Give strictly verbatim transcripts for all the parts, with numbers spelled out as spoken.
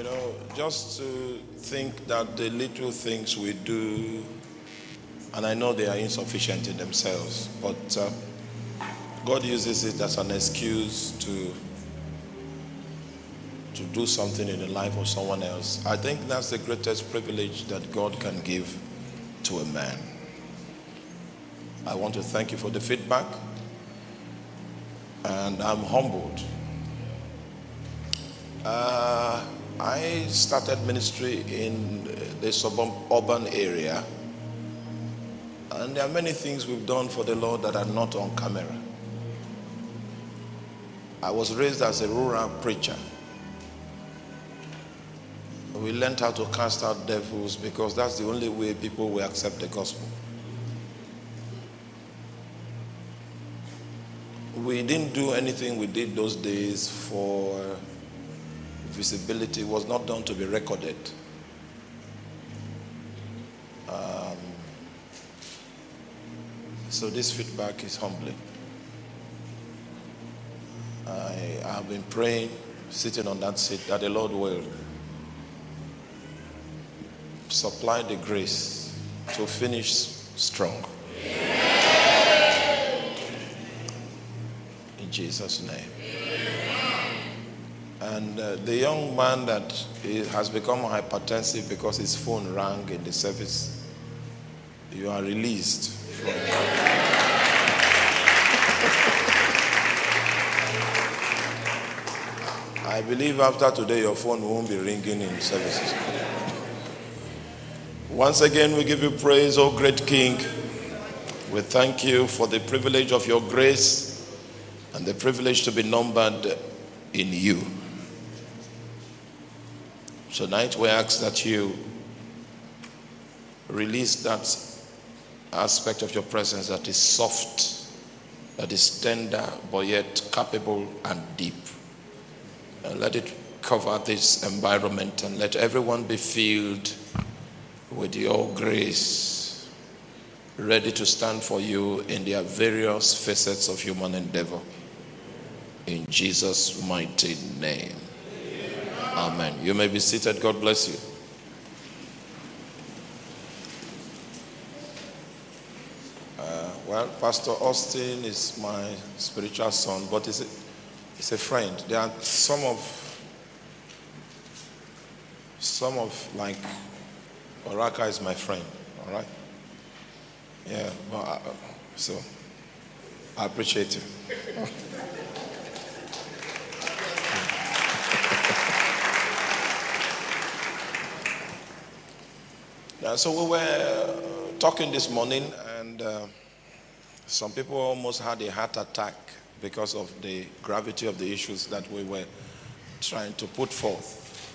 You know, just to think that the little things we do, and I know they are insufficient in themselves, but uh, God uses it as an excuse to to do something in the life of someone else. I think that's the greatest privilege that God can give to a man. I want to thank you for the feedback, and I'm humbled. Uh, I started ministry in the suburban area, and there are many things we've done for the Lord that are not on camera. I was raised as a rural preacher. We learned how to cast out devils because that's the only way people will accept the gospel. We didn't do anything we did those days for visibility. It was not done to be recorded. Um, so this feedback is humbling. I have been praying, sitting on that seat, that the Lord will supply the grace to finish strong. In Jesus' name. And uh, the young man that has become hypertensive because his phone rang in the service, you are released from I believe after today your phone won't be ringing in services. Once again, we give you praise, O great King. We thank you for the privilege of your grace and the privilege to be numbered in you. Tonight we ask that you release that aspect of your presence that is soft, that is tender, but yet capable and deep. And let it cover this environment and let everyone be filled with your grace, ready to stand for you in their various facets of human endeavor. In Jesus' mighty name. Amen. You may be seated. God bless you. Uh, well, Pastor Austin is my spiritual son, but he's a, he's a friend. There are some of, some of like, Oraka is my friend, all right? Yeah, well, uh, so I appreciate you. Yeah, so we were talking this morning, and uh, some people almost had a heart attack because of the gravity of the issues that we were trying to put forth.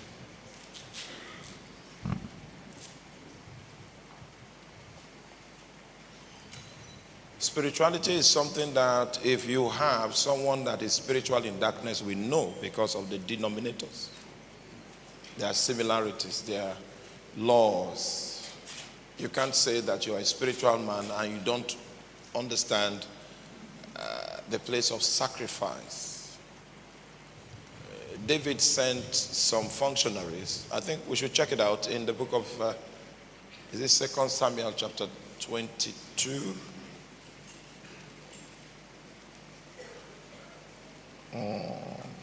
Spirituality is something that if you have someone that is spiritual in darkness, we know because of the denominators. There are similarities, there are laws. You can't say that you're a spiritual man and you don't understand uh, the place of sacrifice. Uh, David sent some functionaries. I think we should check it out in the book of, uh, is it Second Samuel chapter twenty-two? Mm.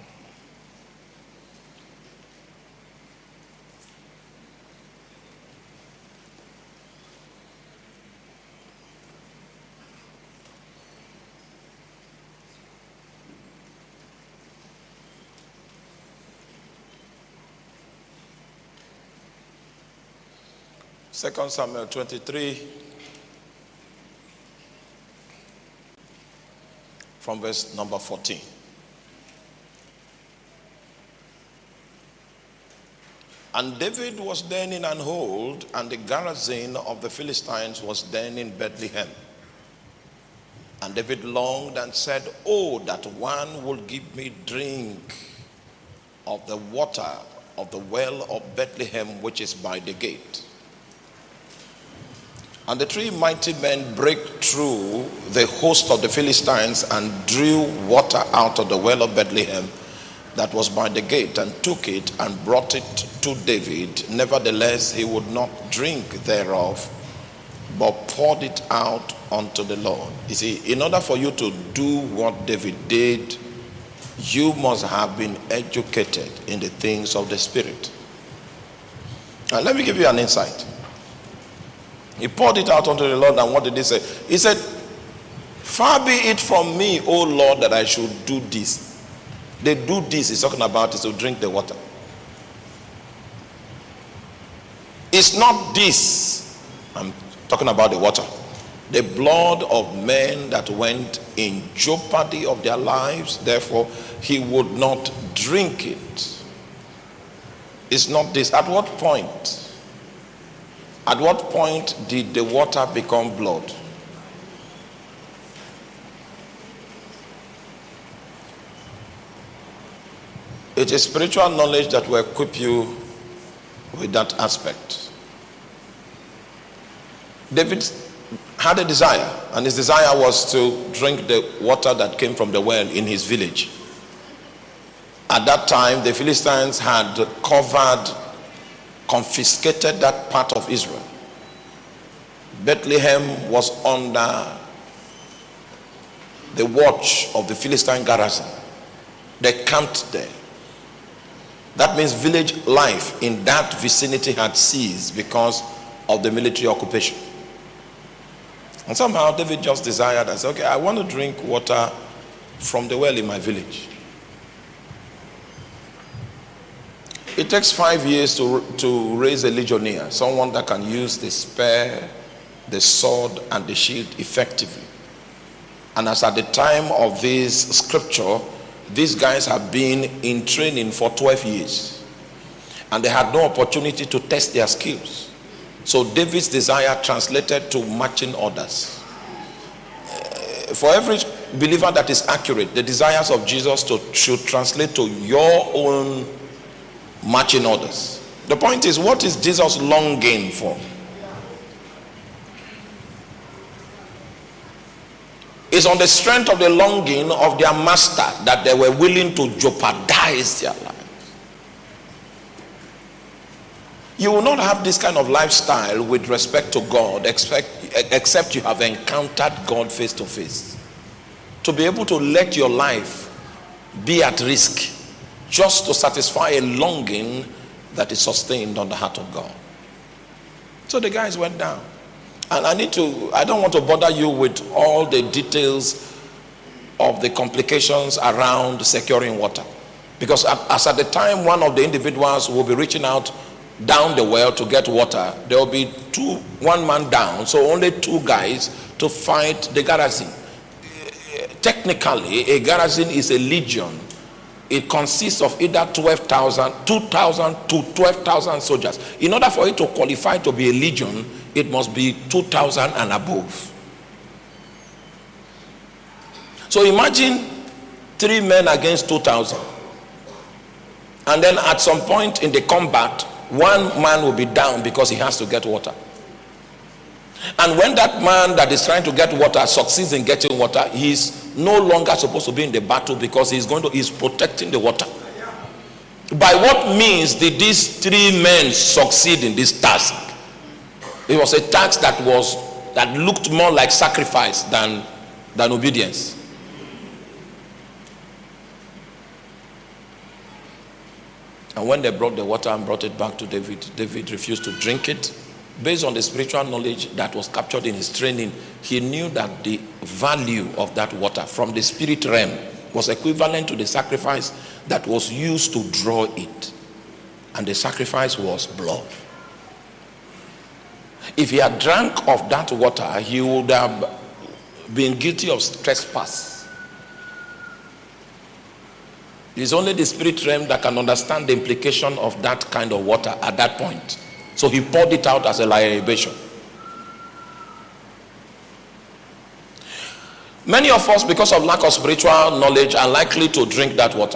Second Samuel twenty-three, from verse number fourteen. And David was then in an hold, and the garrison of the Philistines was then in Bethlehem. And David longed and said, "Oh, that one would give me drink of the water of the well of Bethlehem, which is by the gate." And the three mighty men break through the host of the Philistines and drew water out of the well of Bethlehem that was by the gate, and took it and brought it to David. Nevertheless, he would not drink thereof, but poured it out unto the Lord. You see, in order for you to do what David did, you must have been educated in the things of the Spirit. Now, let me give you an insight. He poured it out unto the Lord, and what did he say? He said, "Far be it from me, O Lord, that I should do this." They do this, he's talking about is to drink the water. It's not this, I'm talking about the water. The blood of men that went in jeopardy of their lives, therefore he would not drink it. It's not this. At what point? At what point did the water become blood? It is spiritual knowledge that will equip you with that aspect. David had a desire, and his desire was to drink the water that came from the well in his village. At that time, the Philistines had covered, confiscated that part of Israel. Bethlehem was under the watch of the Philistine garrison. They camped there. That means village life in that vicinity had ceased because of the military occupation. And somehow David just desired and said, okay, I want to drink water from the well in my village. It takes five years to, to raise a legionnaire, someone that can use the spear, the sword, and the shield effectively. And as at the time of this scripture, these guys have been in training for twelve years. And they had no opportunity to test their skills. So David's desire translated to marching orders. Uh, for every believer that is accurate, the desires of Jesus to, should translate to your own marching orders. The point is, what is Jesus longing for? It's on the strength of the longing of their master that they were willing to jeopardize their lives. You will not have this kind of lifestyle with respect to God except, except you have encountered God face to face. To be able to let your life be at risk just to satisfy a longing that is sustained on the heart of God. So the guys went down. And I need to, I don't want to bother you with all the details of the complications around securing water. Because as at the time one of the individuals will be reaching out down the well to get water, there will be two, one man down, so only two guys to fight the garrison. Technically, a garrison is a legion. It consists of either twelve thousand, two thousand to twelve thousand soldiers. In order for it to qualify to be a legion, it must be two thousand and above. So imagine three men against two thousand. And then at some point in the combat, one man will be down because he has to get water. And when that man that is trying to get water succeeds in getting water, he's no longer supposed to be in the battle because he's going to he's protecting the water. By what means did these three men succeed in this task? It was a task that was that looked more like sacrifice than than obedience. And when they brought the water and brought it back to David, David refused to drink it. Based on the spiritual knowledge that was captured in his training, he knew that the value of that water from the spirit realm was equivalent to the sacrifice that was used to draw it. And the sacrifice was blood. If he had drank of that water, he would have been guilty of trespass. It's only the spirit realm that can understand the implication of that kind of water at that point. So he poured it out as a libation. Many of us, because of lack of spiritual knowledge, are likely to drink that water.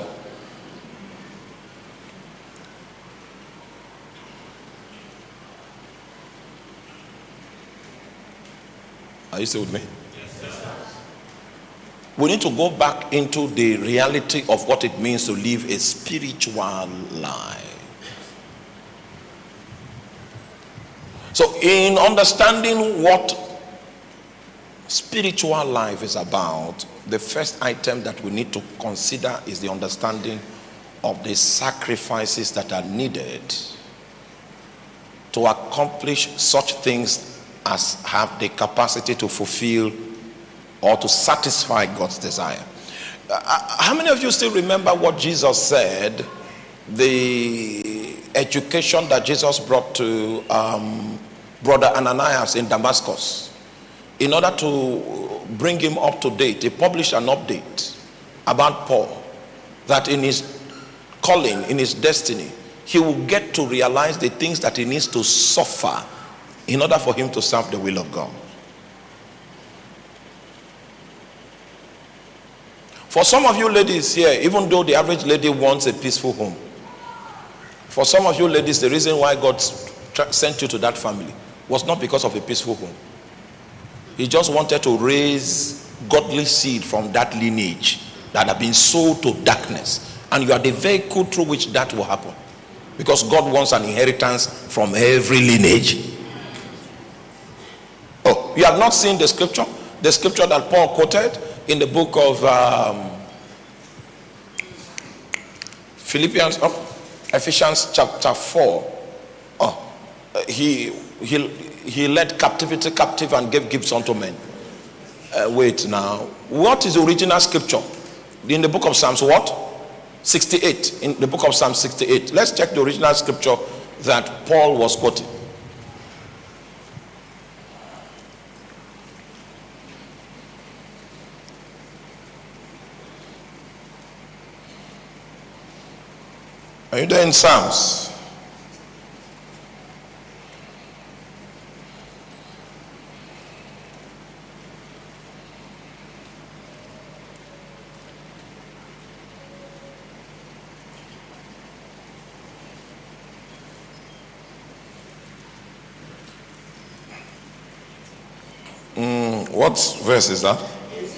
Are you still with me? Yes, sir. we need to go back into the reality of what it means to live a spiritual life. So in understanding what spiritual life is about, the first item that we need to consider is the understanding of the sacrifices that are needed to accomplish such things as have the capacity to fulfill or to satisfy God's desire. Uh, how many of you still remember what Jesus said, the education that Jesus brought to um, Brother Ananias in Damascus? In order to bring him up to date, he published an update about Paul, that in his calling, in his destiny, he will get to realize the things that he needs to suffer in order for him to serve the will of God. For some of you ladies here, even though the average lady wants a peaceful home, for some of you ladies, the reason why God sent you to that family was not because of a peaceful home. He just wanted to raise godly seed from that lineage that have been sold to darkness. And you are the vehicle through which that will happen. Because God wants an inheritance from every lineage. Oh, you have not seen the scripture? The scripture that Paul quoted in the book of um, Philippians, oh, Ephesians chapter four. Oh, he, he, he led captivity captive and gave gifts unto men. Uh, wait now. What is the original scripture? In the book of Psalms, what? sixty-eight. In the book of Psalms sixty-eight. Let's check the original scripture that Paul was quoting. Are you there in Psalms? Mm, what verse is that?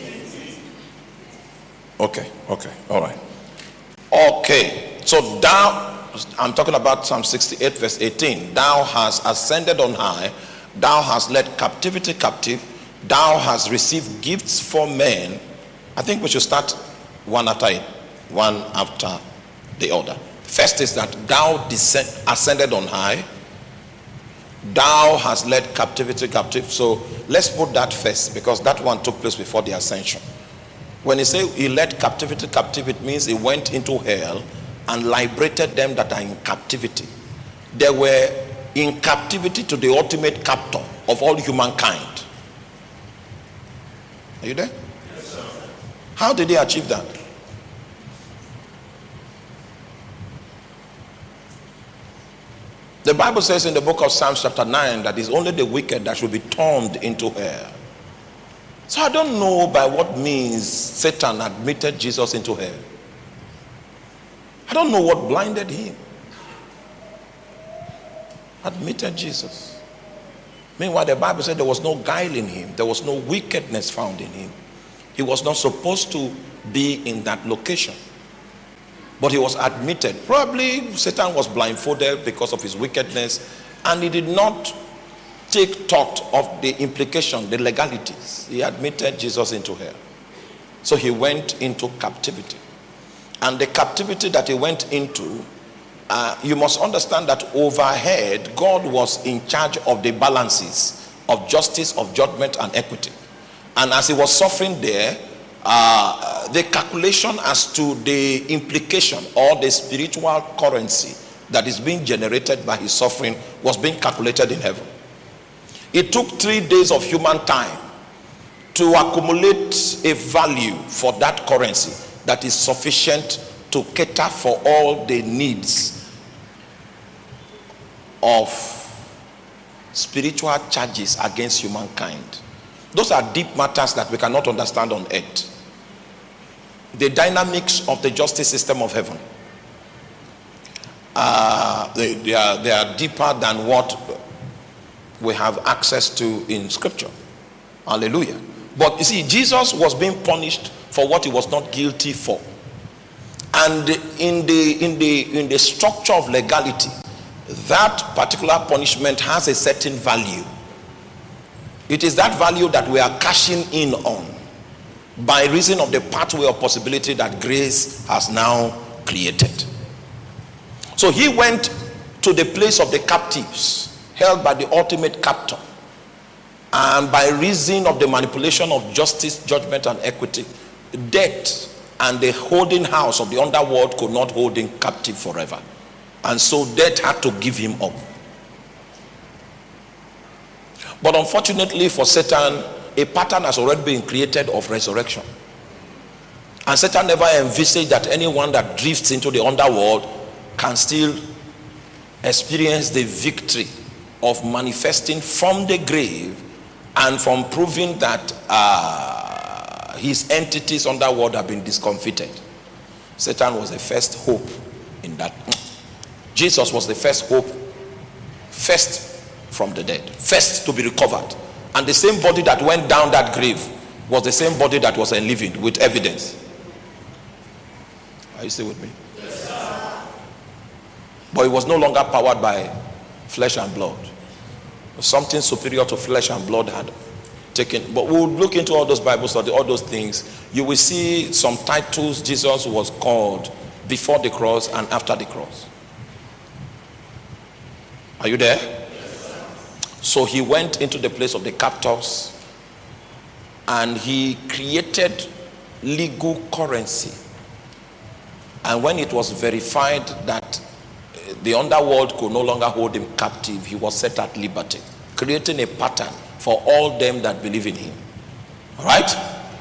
Okay, okay, all right. Okay, so thou, I'm talking about Psalm sixty-eight verse eighteen. Thou hast ascended on high, thou hast led captivity captive, thou hast received gifts for men. I think we should start one after it, one after the other. First is that thou descend, ascended on high, thou hast led captivity captive. So let's put that first, because that one took place before the ascension. When he says he led captivity captive, it means he went into hell and liberated them that are in captivity. They were in captivity to the ultimate captor of all humankind. Are you there? Yes, sir. How did he achieve that? The Bible says in the book of Psalms chapter nine that it's only the wicked that should be turned into hell. So I don't know by what means Satan admitted Jesus into hell. I don't know what blinded him. Admitted Jesus. Meanwhile, the Bible said there was no guile in him. There was no wickedness found in him. He was not supposed to be in that location. But he was admitted. Probably Satan was blindfolded because of his wickedness, and he did not take thought of the implication, the legalities. He admitted Jesus into hell. So he went into captivity. And the captivity that he went into, uh, you must understand that overhead, God was in charge of the balances of justice, of judgment, and equity. And as he was suffering there, uh, the calculation as to the implication or the spiritual currency that is being generated by his suffering was being calculated in heaven. It took three days of human time to accumulate a value for that currency that is sufficient to cater for all the needs of spiritual charges against humankind. Those are deep matters that we cannot understand on earth. The dynamics of the justice system of heaven, uh, they, they, are, they are deeper than what we have access to in scripture. Hallelujah. But you see, Jesus was being punished for what he was not guilty for. And in the in the in the structure of legality, that particular punishment has a certain value. It is that value that we are cashing in on by reason of the pathway of possibility that grace has now created. So he went to the place of the captives, held by the ultimate captor, and by reason of the manipulation of justice, judgment, and equity, death and the holding house of the underworld could not hold him captive forever. And so death had to give him up. But unfortunately for Satan, a pattern has already been created of resurrection. And Satan never envisaged that anyone that drifts into the underworld can still experience the victory of manifesting from the grave and from proving that uh, his entities underworld have been discomfited. Satan was the first hope in that. Jesus was the first hope, first from the dead, first to be recovered. And the same body that went down that grave was the same body that was enlivened with evidence. Are you still with me? Yes, sir. But it was no longer powered by flesh and blood. Something superior to flesh and blood had taken. But we'll look into all those Bible studies, all those things. You will see some titles Jesus was called before the cross and after the cross. Are you there? Yes, so he went into the place of the captors and he created legal currency. And when it was verified that the underworld could no longer hold him captive, he was set at liberty, creating a pattern for all them that believe in him. All right?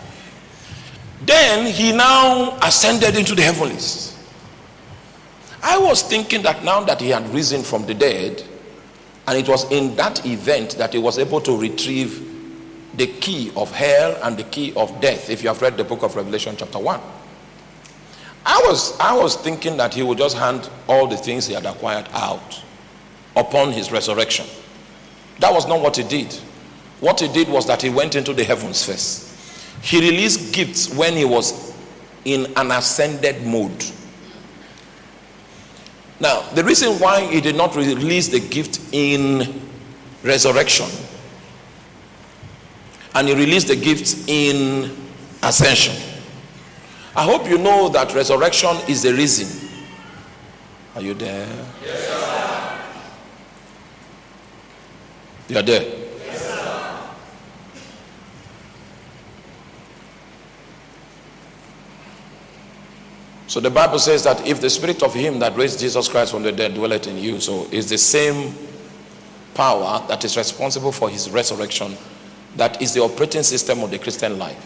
Then he now ascended into the heavens. I was thinking that now that he had risen from the dead, and it was in that event that he was able to retrieve the key of hell and the key of death, if you have read the book of Revelation chapter one. I was, I was thinking that he would just hand all the things he had acquired out upon his resurrection. That was not what he did. What he did was that he went into the heavens first. He released gifts when he was in an ascended mode. Now, the reason why he did not release the gift in resurrection and he released the gift in ascension, I hope you know that resurrection is the reason. Are you there? Yes, sir. You are there? Yes, sir. So the Bible says that if the spirit of him that raised Jesus Christ from the dead dwelleth in you, so it's the same power that is responsible for his resurrection that is the operating system of the Christian life.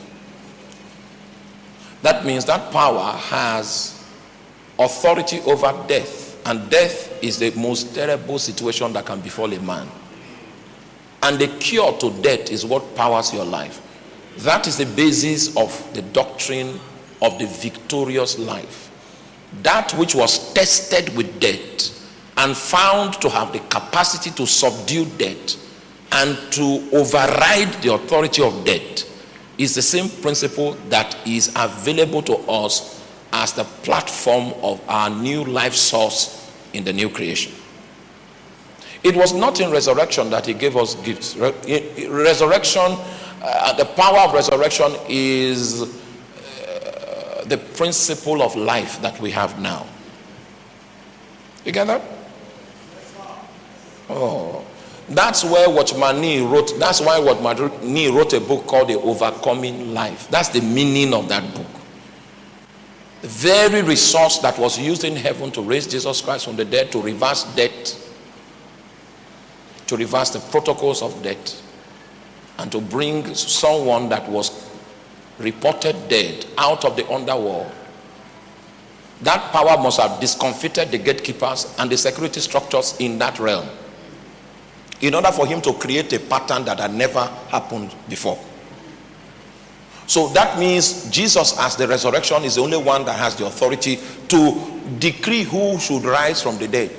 That means that power has authority over death, and death is the most terrible situation that can befall a man. And the cure to death is what powers your life. That is the basis of the doctrine of the victorious life. That which was tested with death and found to have the capacity to subdue death and to override the authority of death is the same principle that is available to us as the platform of our new life source in the new creation. It was not in resurrection that he gave us gifts. Re- resurrection, uh, the power of resurrection is uh, the principle of life that we have now. You get that? Oh, that's where Watchman Nee wrote. That's why Watchman Nee wrote a book called The Overcoming Life. That's the meaning of that book. The very resource that was used in heaven to raise Jesus Christ from the dead, to reverse death, to reverse the protocols of death, and to bring someone that was reported dead out of the underworld. That power must have discomfited the gatekeepers and the security structures in that realm in order for him to create a pattern that had never happened before. So that means Jesus, as the resurrection, is the only one that has the authority to decree who should rise from the dead,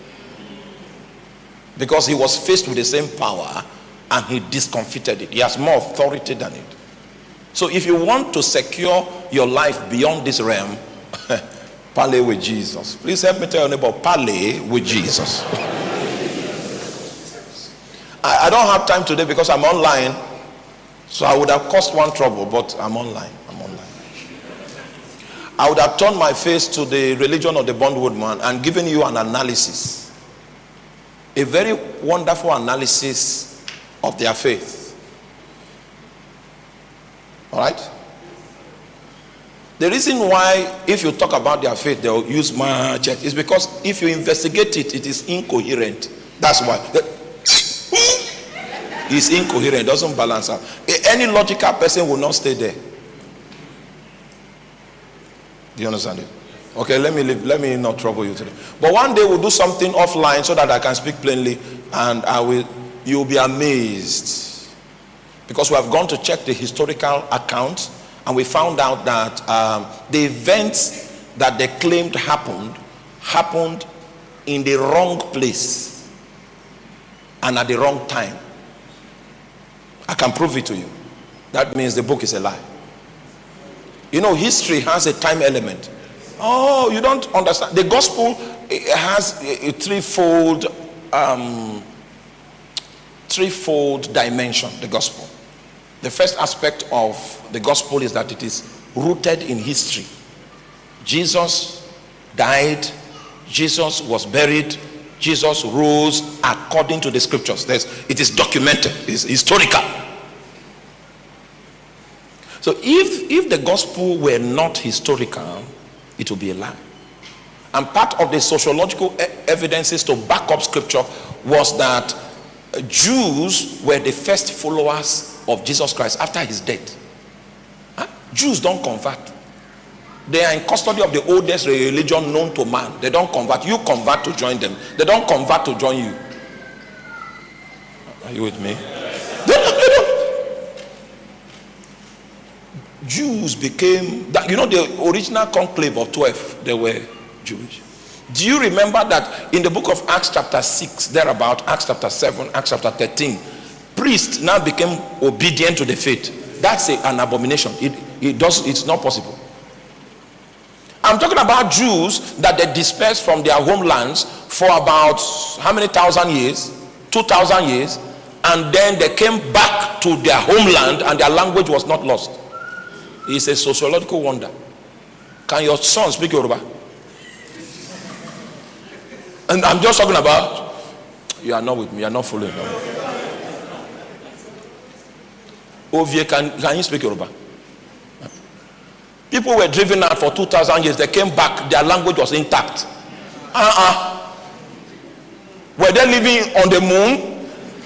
because he was faced with the same power and he discomfited it. He has more authority than it. So if you want to secure your life beyond this realm, parley with Jesus. Please help me tell your neighbor, parley with Jesus. I, I don't have time today because I'm online. So I would have caused one trouble, but I'm online. I'm online. I would have turned my face to the religion of the bondwoodman and given you an analysis. A very wonderful analysis of their faith. All right? The reason why, if you talk about their faith, they'll use my church is because if you investigate it, it is incoherent. That's why. It's incoherent, doesn't balance out. Any logical person will not stay there. Do you understand it? Okay, let me leave, let me not trouble you today. But one day we'll do something offline so that I can speak plainly, and I will. You'll be amazed because we have gone to check the historical account, and we found out that um, the events that they claimed happened happened in the wrong place and at the wrong time. I can prove it to you. That means the book is a lie. You know, history has a time element. Oh, you don't understand. The gospel has a threefold, um, threefold dimension. The gospel. The first aspect of the gospel is that it is rooted in history. Jesus died. Jesus was buried. Jesus rose according to the scriptures. There's, it is documented. It's historical. So if, if the gospel were not historical, it would be a lie. And part of the sociological e- evidences to back up scripture was that Jews were the first followers of Jesus Christ after his death. Huh? Jews don't convert. They are in custody of the oldest religion known to man. They don't convert. You convert to join them. They don't convert to join you. Are you with me? They don't, they don't. Jews became, you know, the original conclave of twelve, they were Jewish. Do you remember that in the book of Acts chapter six, thereabout, Acts chapter seven, Acts chapter thirteen, priests now became obedient to the faith? That's a, an abomination. It, it does, it's not possible. I'm talking about Jews that they dispersed from their homelands for about how many thousand years? Two thousand years. And then they came back to their homeland and their language was not lost. It's a sociological wonder. Can your son speak Yoruba? And I'm just talking about, you are not with me, you are not following. Ovie, can, can you speak Yoruba? People were driven out for two thousand years. They came back, their language was intact. Uh-uh. Were they living on the moon?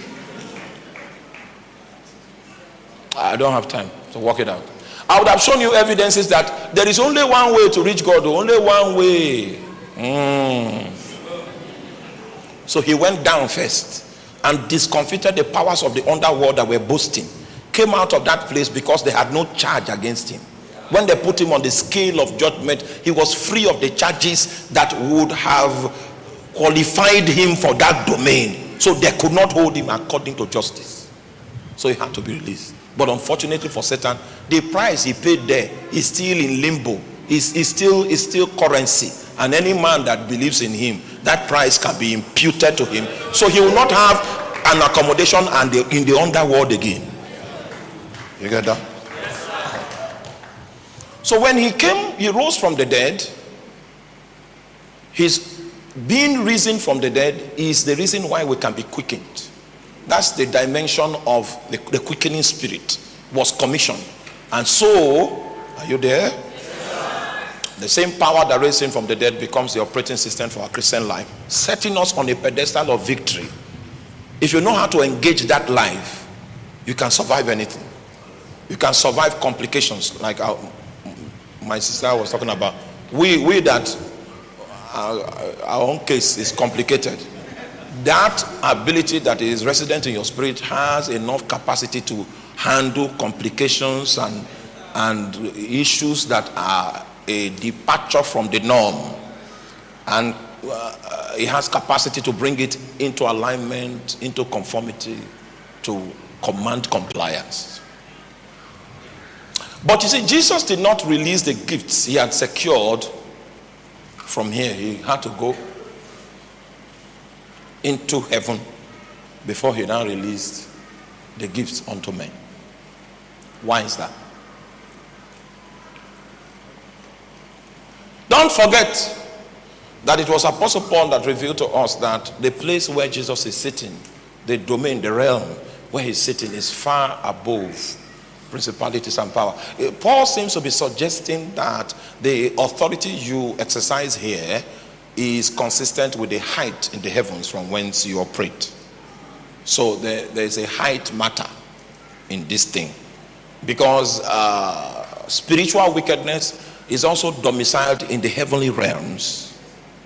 I don't have time to work it out. I would have shown you evidences that there is only one way to reach God. Only one way. Mm. So he went down first and discomfited the powers of the underworld that were boasting. Came out of that place because they had no charge against him. When they put him on the scale of judgment, he was free of the charges that would have qualified him for that domain. So they could not hold him according to justice. So he had to be released. But unfortunately for Satan, the price he paid there is still in limbo. Is is still is still currency. And any man that believes in him, that price can be imputed to him. So he will not have an accommodation and the, in the underworld again. You get that? So when he came, he rose from the dead. His being risen from the dead is the reason why we can be quickened. That's the dimension of the, the quickening spirit was commissioned. And so, are you there? Yes, the same power that raised him from the dead becomes the operating system for our Christian life, setting us on a pedestal of victory. If you know how to engage that life, you can survive anything. You can survive complications like our, my sister was talking about. We, we that our, our own case is complicated. That ability that is resident in your spirit has enough capacity to handle complications and and issues that are a departure from the norm, and uh, it has capacity to bring it into alignment, into conformity, to command compliance. But you see, Jesus did not release the gifts he had secured from here. He had to go into heaven before he now released the gifts unto men. Why is that? Don't forget that it was Apostle Paul that revealed to us that the place where Jesus is sitting, the domain, the realm where he's sitting, is far above principalities and power. Paul seems to be suggesting that the authority you exercise here is consistent with the height in the heavens from whence you operate. So there, there is a height matter in this thing, because uh, spiritual wickedness is also domiciled in the heavenly realms.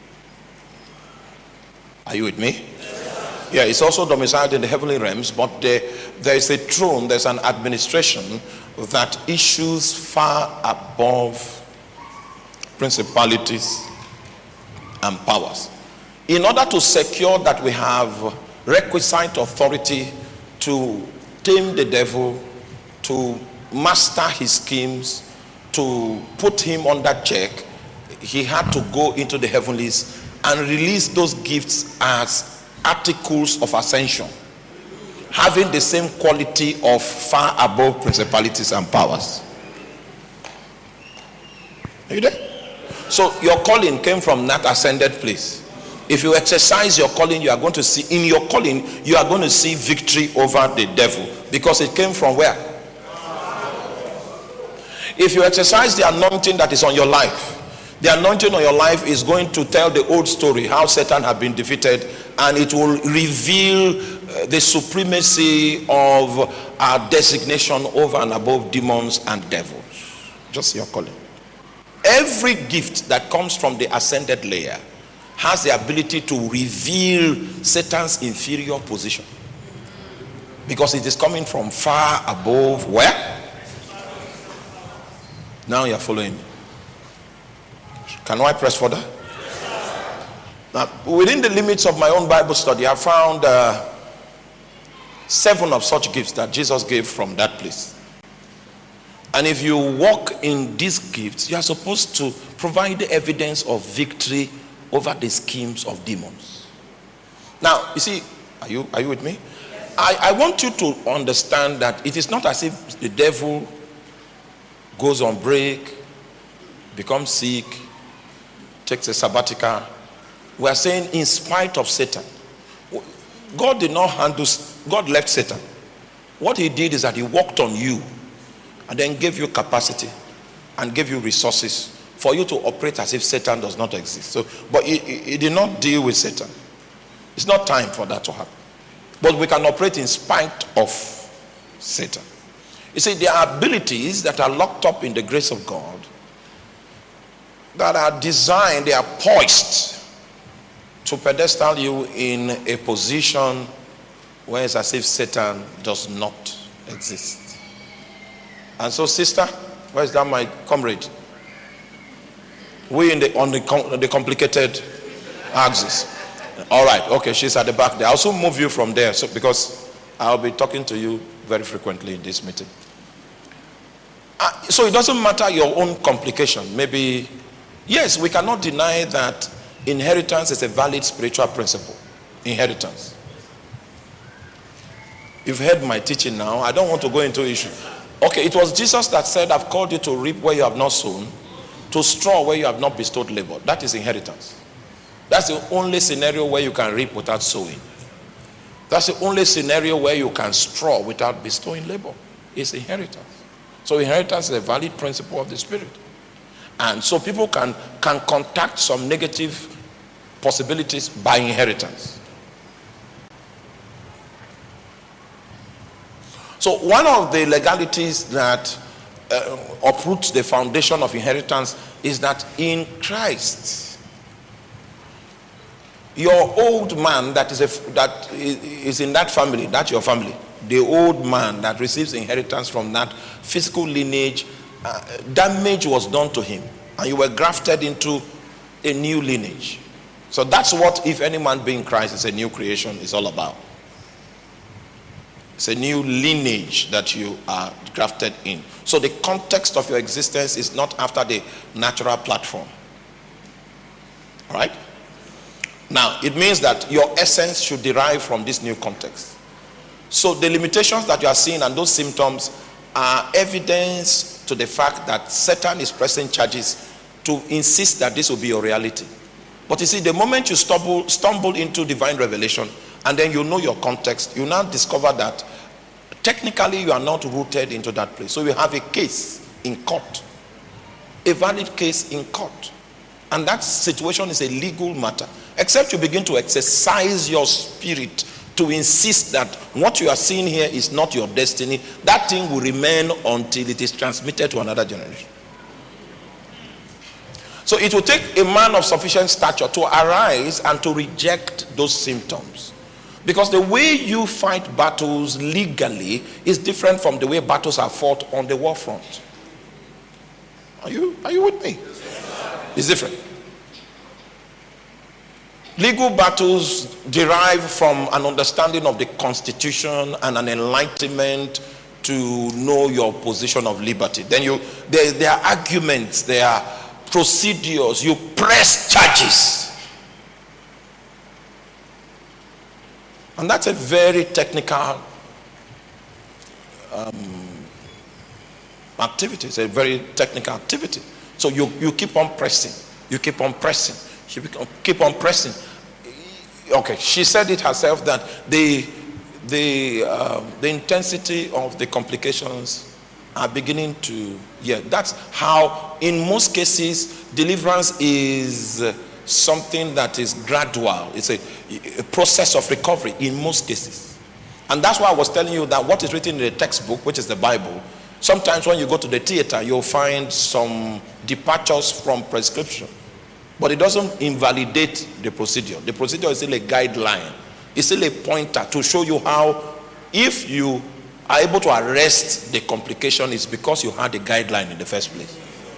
Are you with me? Yeah, it's also domiciled in the heavenly realms, but there, there is a throne, there's an administration that issues far above principalities and powers. In order to secure that we have requisite authority to tame the devil, to master his schemes, to put him under check, he had to go into the heavenlies and release those gifts as articles of ascension, having the same quality of far above principalities and powers. Are you there? So your calling came from that ascended place. If you exercise your calling, you are going to see, in your calling, you are going to see victory over the devil, because it came from where? If you exercise the anointing that is on your life, the anointing on your life is going to tell the old story, how Satan had been defeated, and it will reveal uh, the supremacy of our designation over and above demons and devils. Just your calling. Every gift that comes from the ascended layer has the ability to reveal Satan's inferior position, because it is coming from far above where? Now you're following me. Can I press further? Now, within the limits of my own Bible study, I found uh, seven of such gifts that Jesus gave from that place. And if you walk in these gifts, you are supposed to provide the evidence of victory over the schemes of demons. Now, you see, are you, are you with me? I, I want you to understand that it is not as if the devil goes on break, becomes sick, takes a sabbatical. We are saying in spite of Satan. God did not handle, God left Satan. What he did is that he worked on you and then gave you capacity and gave you resources for you to operate as if Satan does not exist. So, but he, he did not deal with Satan. It's not time for that to happen. But we can operate in spite of Satan. You see, there are abilities that are locked up in the grace of God that are designed, they are poised to pedestal you in a position where it's as if Satan does not exist. And so, sister, where's that my comrade? We in the on the, com, the complicated axis. All right, okay, she's at the back there. I'll also move you from there, so because I'll be talking to you very frequently in this meeting. Uh, so it doesn't matter your own complication. Maybe, yes, we cannot deny that inheritance is a valid spiritual principle. Inheritance. You've heard my teaching now. I don't want to go into issue. Okay, it was Jesus that said, I've called you to reap where you have not sown, to straw where you have not bestowed labor. That is inheritance. That's the only scenario where you can reap without sowing. That's the only scenario where you can straw without bestowing labor. It's inheritance. So inheritance is a valid principle of the Spirit. And so people can, can contact some negative possibilities by inheritance. So one of the legalities that uh, uproots the foundation of inheritance is that in Christ, your old man that is a, that is in that family, that's your family, the old man that receives inheritance from that physical lineage, uh, damage was done to him, and you were grafted into a new lineage. So that's what, if any man be in Christ, is a new creation, is all about. It's a new lineage that you are grafted in. So the context of your existence is not after the natural platform. All right? Now, it means that your essence should derive from this new context. So the limitations that you are seeing and those symptoms are evidence to the fact that Satan is pressing charges to insist that this will be your reality. But you see, the moment you stumble, stumble into divine revelation and then you know your context, you now discover that technically you are not rooted into that place. So you have a case in court, a valid case in court. And that situation is a legal matter. Except you begin to exercise your spirit to insist that what you are seeing here is not your destiny, that thing will remain until it is transmitted to another generation. So it will take a man of sufficient stature to arise and to reject those symptoms. Because the way you fight battles legally is different from the way battles are fought on the war front. Are you, are you with me? It's different. Legal battles derive from an understanding of the Constitution and an enlightenment to know your position of liberty. Then you, there, there are arguments, there are procedures, you press charges. And that's a very technical um, activity. It's a very technical activity. So you, you keep on pressing, you keep on pressing, you keep on pressing. Okay, she said it herself that the the uh, the intensity of the complications are beginning to, yeah, that's how in most cases deliverance is something that is gradual. It's a, a process of recovery in most cases. And that's why I was telling you that what is written in the textbook, which is the Bible, sometimes when you go to the theater you'll find some departures from prescription. But it doesn't invalidate the procedure. The procedure is still a guideline. It's still a pointer to show you how, if you are able to arrest the complication, it's because you had a guideline in the first place.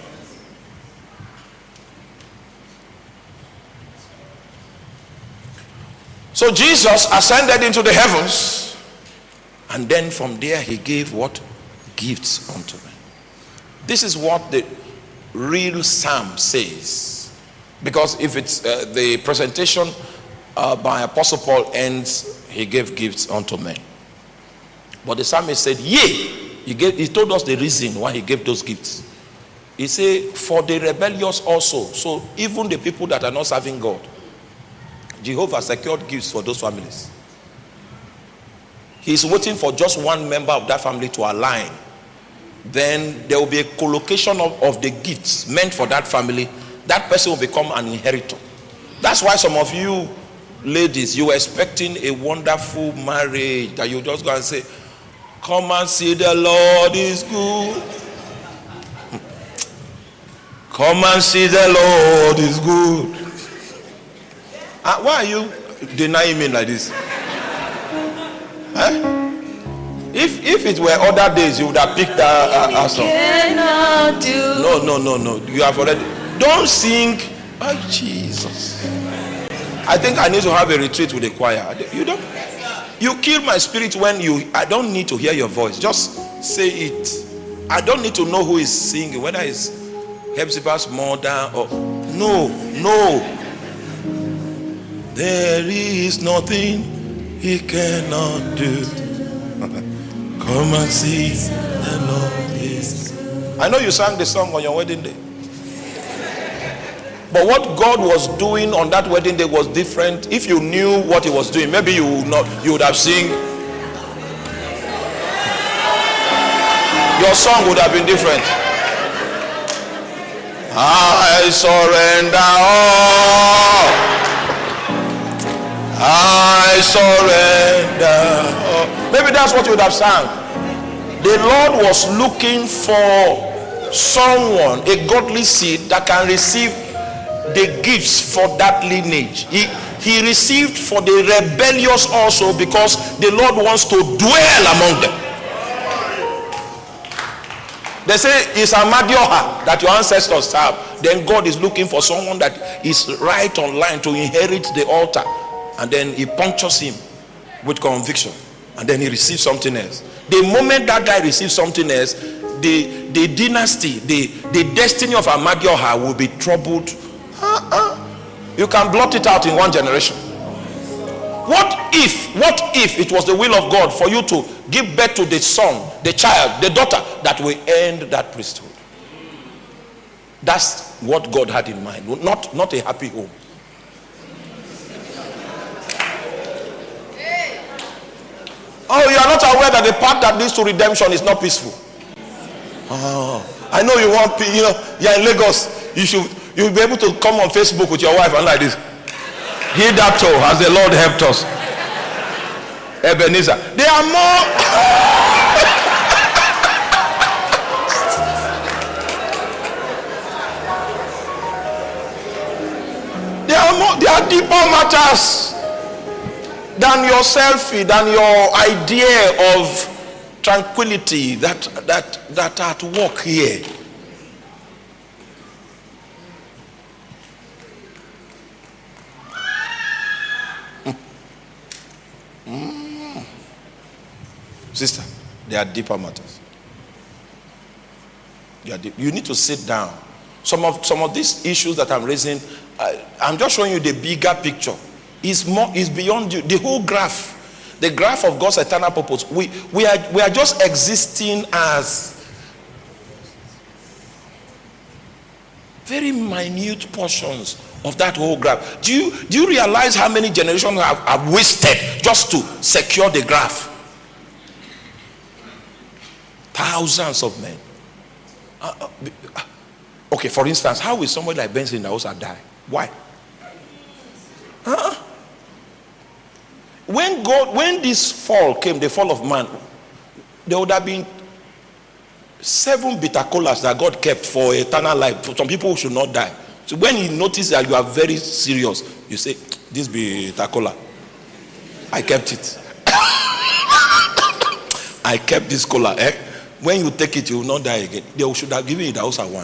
So Jesus ascended into the heavens, and then from there he gave what? Gifts unto men. This is what the real psalm says. Because if it's uh, the presentation uh, by Apostle Paul ends, he gave gifts unto men. But the psalmist said, yea, he, gave, he told us the reason why he gave those gifts. He said, for the rebellious also. So even the people that are not serving God, Jehovah secured gifts for those families. He's waiting for just one member of that family to align. Then there will be a collocation of, of the gifts meant for that family. That person will become an inheritor. That's why some of you ladies, you were expecting a wonderful marriage that you just go and say, come and see the Lord is good. Come and see the Lord is good. Uh, why are you denying me like this? Huh? If if it were other days, you would have picked that uh, song. No, no, no, no. You have already. Don't sing. Oh, Jesus. I think I need to have a retreat with the choir. You don't. You kill my spirit when you. I don't need to hear your voice. Just say it. I don't need to know who is singing, whether it's Hephzibah's mother or no, no. There is nothing he cannot do. Come and see the Lord is. I know you sang the song on your wedding day. But what God was doing on that wedding day was different. If you knew what he was doing, maybe you would not, you would have sing. Your song would have been different. I surrender all. I surrender all. Maybe that's what you would have sang. The Lord was looking for someone, a godly seed that can receive the gifts for that lineage. He, he received for the rebellious also, because the Lord wants to dwell among them. They say it's Amadioha that your ancestors have. Then God is looking for someone that is right on line to inherit the altar. And then he punctures him with conviction. And then he received something else. The moment that guy received something else, the, the dynasty, the, the destiny of Amadioha will be troubled. Uh-uh. You can blot it out in one generation. What if, what if it was the will of God for you to give birth to the son, the child, the daughter that will end that priesthood? That's what God had in mind. Not, not a happy home. Oh, you are not aware that the path that leads to redemption is not peaceful. Oh, I know you want, you know, you're in Lagos. You should, you'll be able to come on Facebook with your wife and like this. Hear that too, as the Lord helped us. Ebenezer. They are more. They are more. They are deeper matters than your selfie, than your idea of tranquility that that that are at work here. Mm. Sister, they are deeper matters. They are deep. You need to sit down. Some of some of these issues that I'm raising, I, I'm just showing you the bigger picture. Is more is beyond you. The whole graph, the graph of God's eternal purpose. We we are we are just existing as very minute portions of that whole graph. Do you do you realize how many generations have, have wasted just to secure the graph? Thousands of men. Uh, uh, okay, for instance, how will somebody like Benson Idahosa die? Why? Huh? When God, when this fall came, the fall of man, there would have been seven bitter colas that God kept for eternal life. For some people who should not die. So when he noticed that you are very serious, you say, this be bitter cola. I kept it. I kept this cola. Eh? When you take it, you will not die again. They should have given it also one.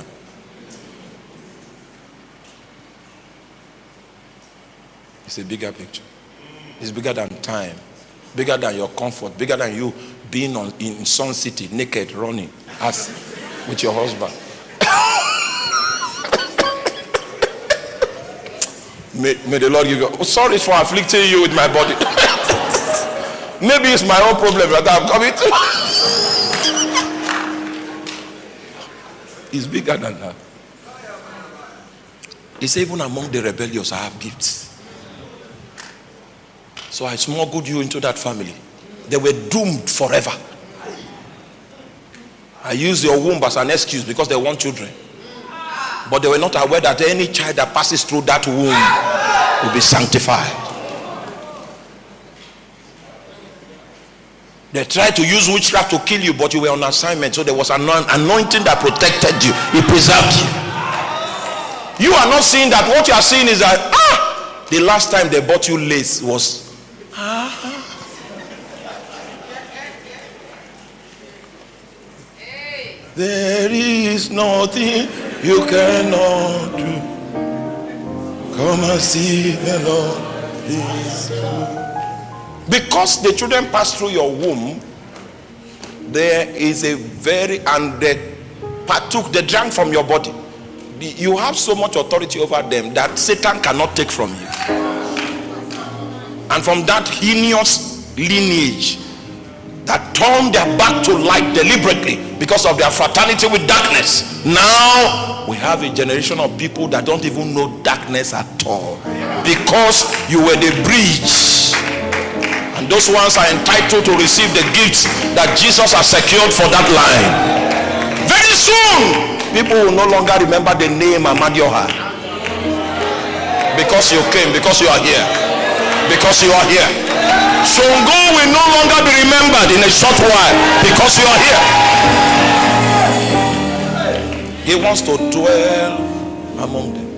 It's a bigger picture. It's bigger than time, bigger than your comfort, bigger than you being on, in Sun City, naked, running, as with your husband. may, may the Lord give you. Oh, sorry for afflicting you with my body. Maybe it's my own problem that I'm coming to. It's bigger than that. It's even among the rebellious I have gifts. So I smuggled you into that family. They were doomed forever. I used your womb as an excuse because they want children. But they were not aware that any child that passes through that womb will be sanctified. They tried to use witchcraft to kill you, but you were on assignment. So there was an anointing that protected you. It preserved you. You are not seeing that. What you are seeing is that, ah, the last time they bought you lace was, ah. There is nothing you cannot do. Come and see the Lord is good. Because the children pass through your womb, there is a very, and they partook, they drank from your body. You have so much authority over them that Satan cannot take from you. And from that heinous lineage that turned their back to light deliberately because of their fraternity with darkness, now we have a generation of people that don't even know darkness at all, because you were the bridge. And those ones are entitled to receive the gifts that Jesus has secured for that line. Very soon, people will no longer remember the name Amadioha. Because you came, because you are here. Because you are here. Songo will no longer be remembered in a short while because you are here. He wants to dwell among them.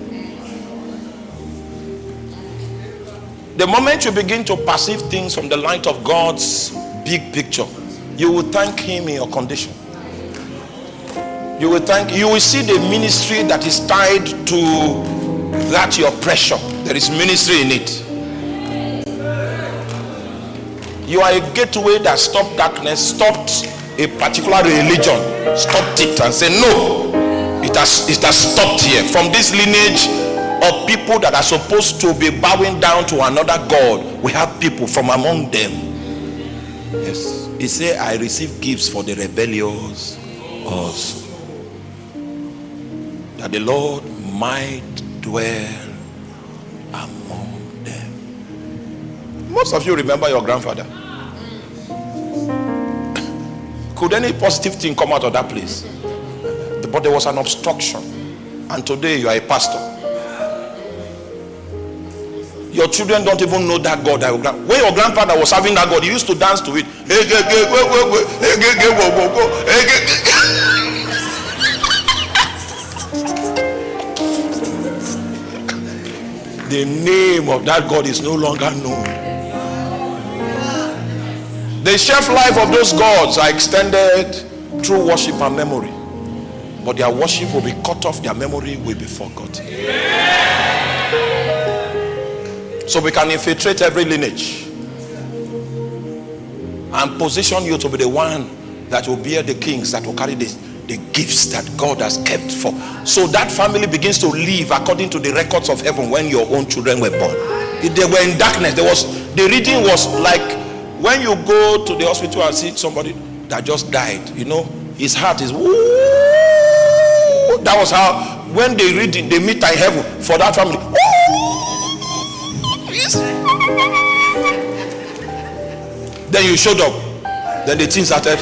The moment you begin to perceive things from the light of God's big picture, you will thank him in your condition. You will thank, you will see the ministry that is tied to that your pressure. There is ministry in it. You are a gateway that stopped darkness, stopped a particular religion, stopped it and said, no, it has, it has stopped here. From this lineage of people that are supposed to be bowing down to another God, we have people from among them. Yes. He said, I receive gifts for the rebellious also, that the Lord might dwell among them. Most of you remember your grandfather. Could any positive thing come out of that place? But there was an obstruction. And today you are a pastor. Your children don't even know that God. When your grandfather was having that God, he used to dance to it. The name of that God is no longer known. The shelf life of those gods are extended through worship and memory. But their worship will be cut off, their memory will be forgotten. So we can infiltrate every lineage and position you to be the one that will bear the kings, that will carry the, the gifts that God has kept for. So that family begins to live according to the records of heaven when your own children were born. If they were in darkness, there was the reading was like when you go to the hospital and see somebody that just died, you know, his heart is woo. That was how when they read it, they meet in heaven for that family. Yes. Then you showed up. Then the thing started.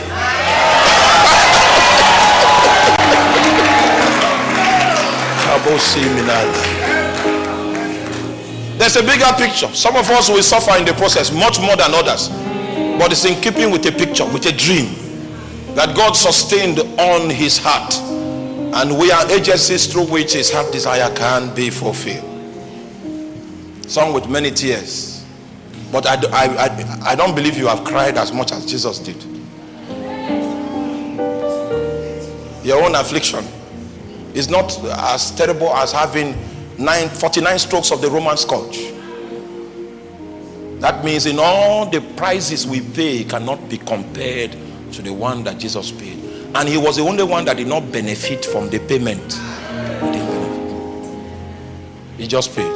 There's a bigger picture. Some of us will suffer in the process much more than others, but it's in keeping with a picture, with a dream that God sustained on his heart, and we are agencies through which his heart desire can be fulfilled. Some with many tears, but I, I, I, I don't believe you have cried as much as Jesus did. Your own affliction is not as terrible as having nine, forty-nine strokes of the Roman scourge. That means in all the prices we pay cannot be compared to the one that Jesus paid. And he was the only one that did not benefit from the payment. He didn't benefit. He just paid.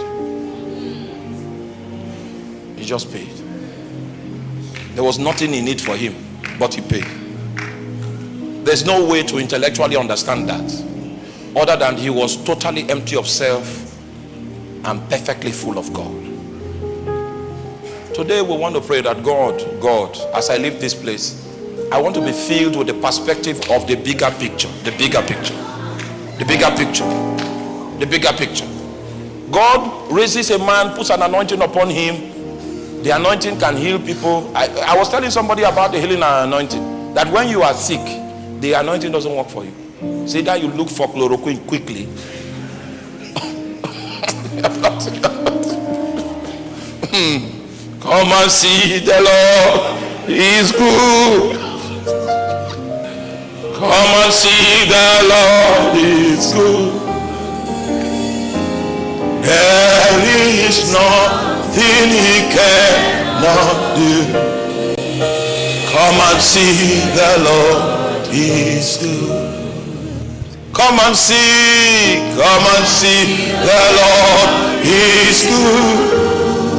He just paid. There was nothing in it for him, but he paid. There's no way to intellectually understand that other than he was totally empty of self and perfectly full of God. Today we want to pray that God, God, as I leave this place, I want to be filled with the perspective of the bigger picture, the bigger picture, the bigger picture, the bigger picture. God raises a man, puts an anointing upon him. The anointing can heal people. I, I was telling somebody about the healing anointing, that when you are sick, the anointing doesn't work for you. Say that you look for chloroquine quickly. Come and see the Lord, he is good. Come and see the Lord, he is good. There is nothing he cannot do. Come and see the Lord, he is good. Come and see, come and see the Lord, he is good.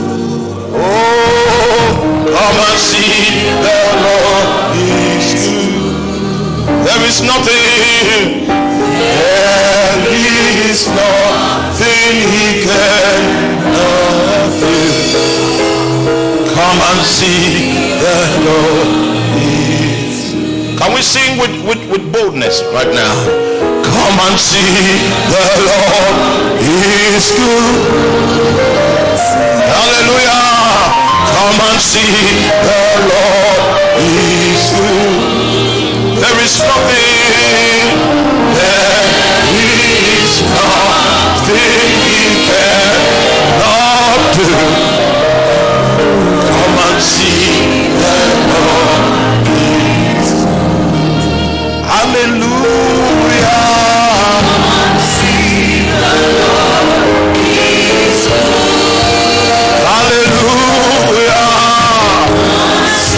Oh, come and see the Lord, he is good. There is nothing, there is nothing he cannot do. Come and see the Lord, he is good. Can we sing with, with, with boldness right now? Come and see the Lord, he is good. Hallelujah. Come and see the Lord, he is good. There is nothing, there is nothing he cannot do. Come and see the Lord, he is good. Hallelujah. See the Lord, he is good. Hallelujah.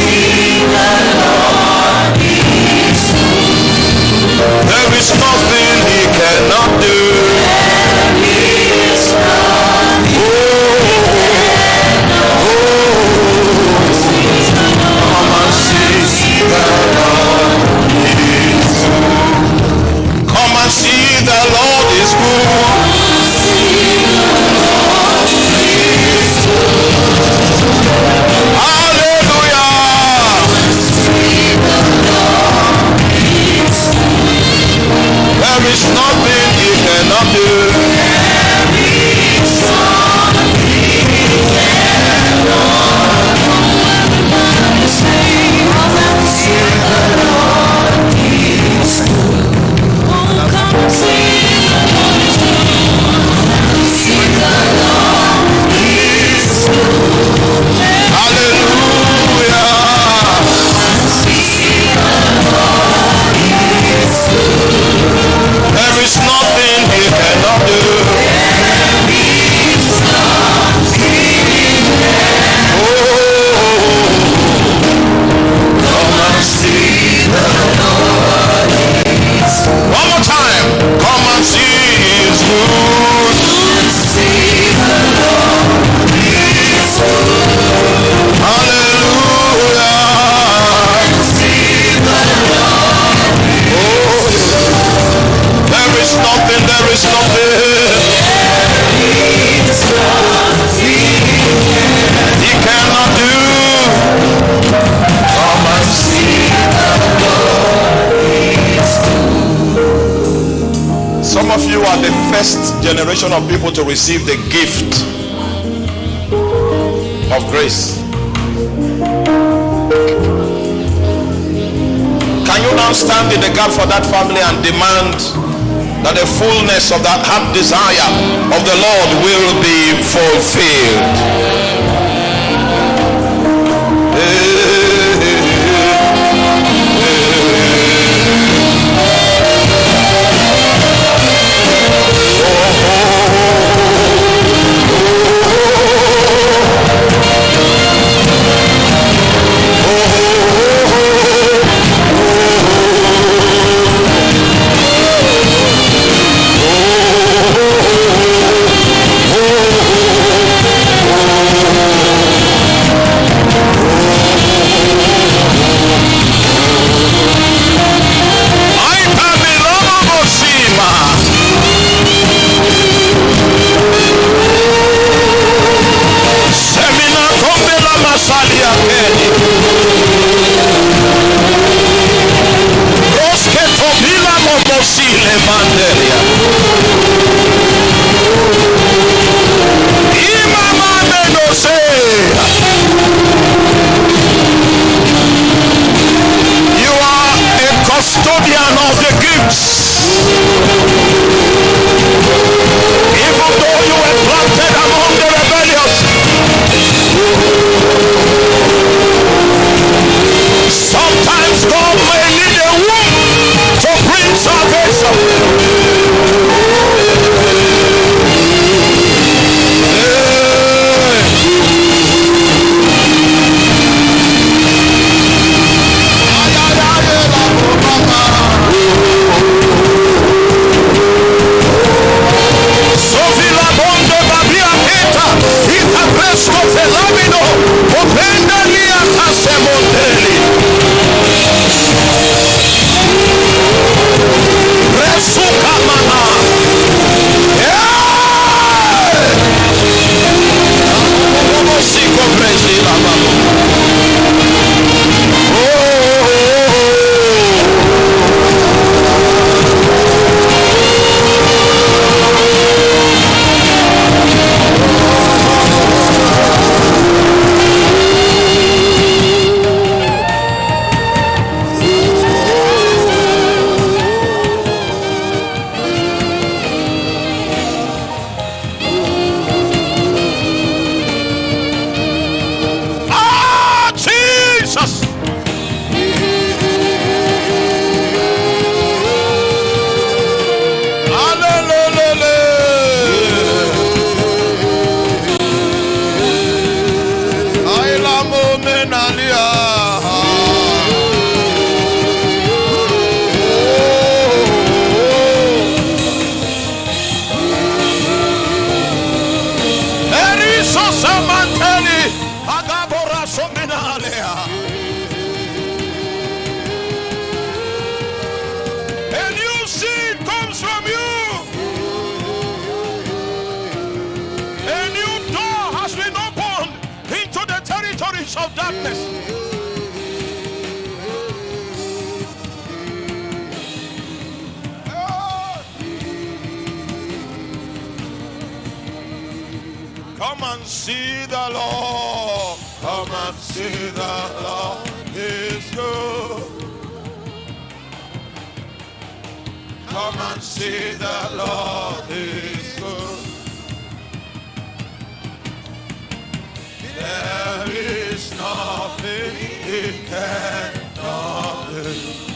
generation of people to receive the gift of grace. Can you now stand in the gap for that family and demand that the fullness of that heart desire of the Lord will be fulfilled? Come and see the Lord. Come and see the Lord is good. Come and see the Lord is good. There is nothing he cannot do.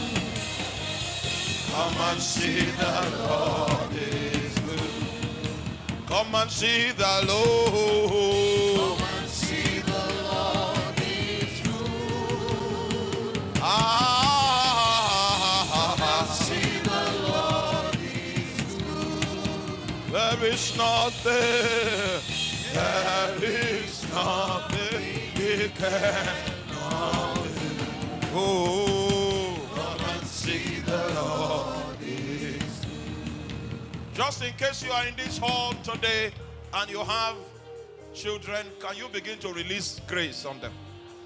Come and see the Lord is good. Come and see the Lord. Come and see the Lord is good. Ah, come and see the Lord is good. There is nothing, there is nothing he cannot do. Oh, come and see the Lord is good. Just in case you are in this hall today and you have children, can you begin to release grace on them?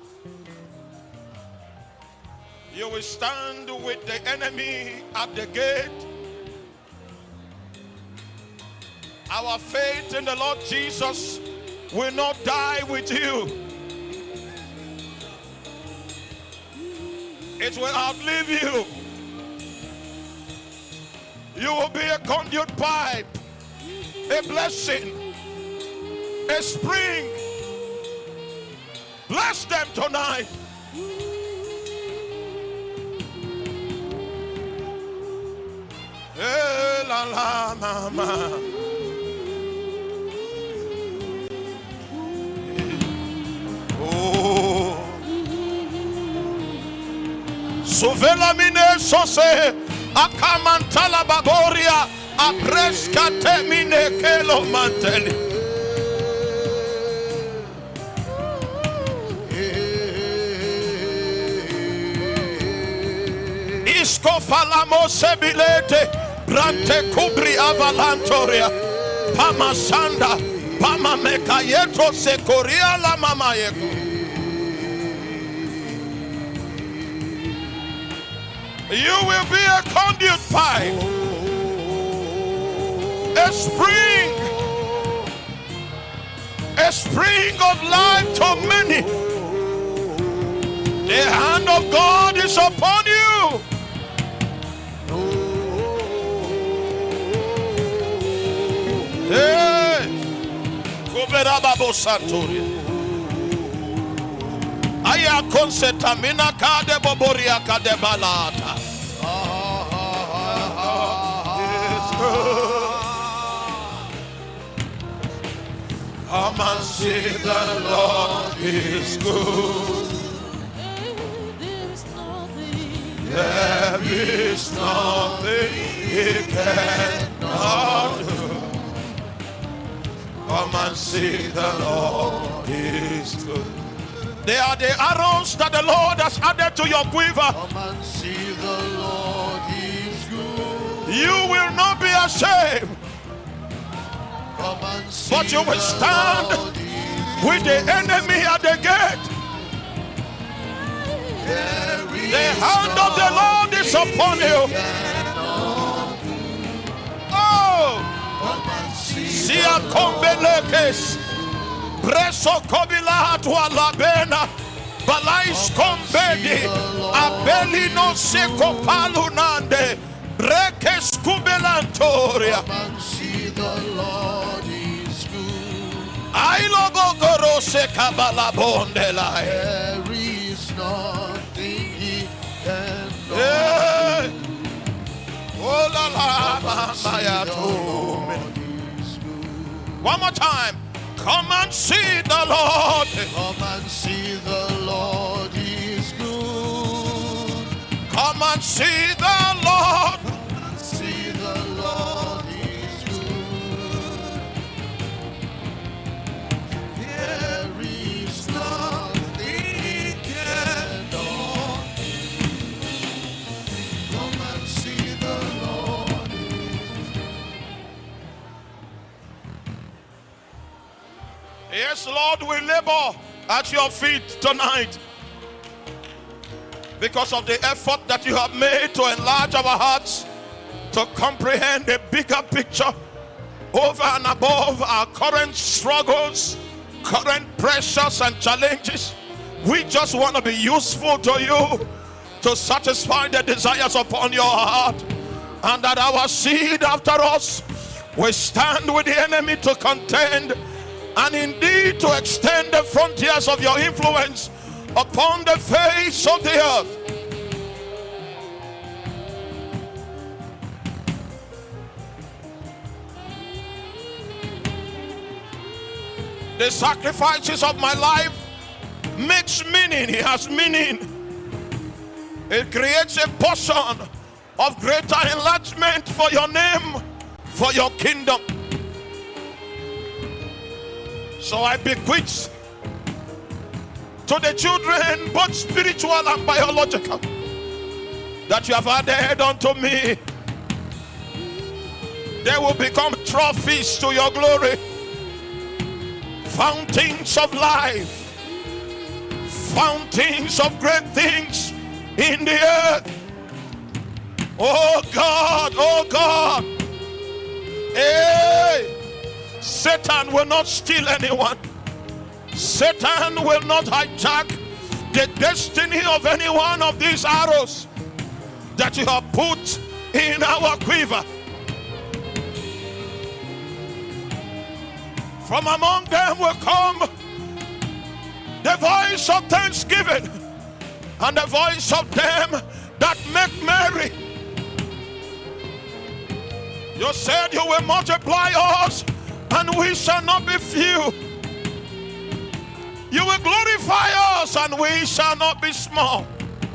You will stand with the enemy at the gate Our faith in the Lord Jesus will not die with you. It will outlive you. You will be a conduit pipe, a blessing, a spring. Bless them tonight. Hey, la, la, mama. Oh. Sovela mine sose akamantala baboria apreska temine kelo manteli. Isko falamo sebilete brante kubri avalantoria pama sanda pama mekayeto sekoria la mama yeko. You will be a conduit pipe, a spring, a spring of life to many. The hand of God is upon you. Hey, Kuberababo Santoria. Aya konseta mina kade boboria kade balata. Come and see the Lord is good. There is nothing He cannot do. Come and see the Lord is good. They are the arrows that the Lord has added to your quiver. Come and see the Lord is good. You will not be ashamed, Come and see but you will the stand Lord is with the enemy at the gate. There is The hand of the Lord is upon you. Oh, Come and see Sia kombelekes, preso kobila atwa labena, balais kombedi, abelino seko palunande, brekes kubelantoria. Come and see the Lord is good. I logo gorose kabala bondelai. There is nothing He cannot do. Eh, oh la la, Come and see mama the yato. Lord is good. One more time. Come and see the Lord. Come and see the Lord is good. Come and see the Lord. Come and see the Lord is good. There is nothing He cannot do. Come and see the Lord is good. Yes, Lord, we labor at your feet tonight because of the effort that you have made to enlarge our hearts to comprehend a bigger picture over and above our current struggles, current pressures and challenges. We just want to be useful to you to satisfy the desires upon your heart, and that our seed after us will stand with the enemy to contend, and indeed to extend the frontiers of your influence upon the face of the earth. The sacrifices of my life makes meaning. It has meaning. It creates a portion of greater enlargement for your name, for your kingdom. So I bequeath to the children, both spiritual and biological, that you have added unto me. They will become trophies to your glory, fountains of life, fountains of great things in the earth. Oh God, oh God. Hey, Satan will not steal anyone. Satan will not hijack the destiny of any one of these arrows that you have put in our quiver. From among them will come the voice of thanksgiving and the voice of them that make merry. You said you will multiply us and we shall not be few. You will glorify us and we shall not be small.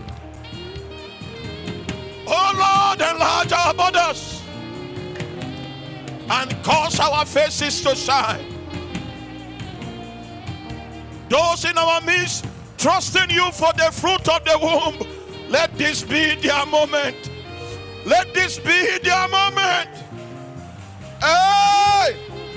Oh Lord, enlarge our borders and cause our faces to shine. Those in our midst trusting you for the fruit of the womb, let this be their moment. Let this be their moment. Hey!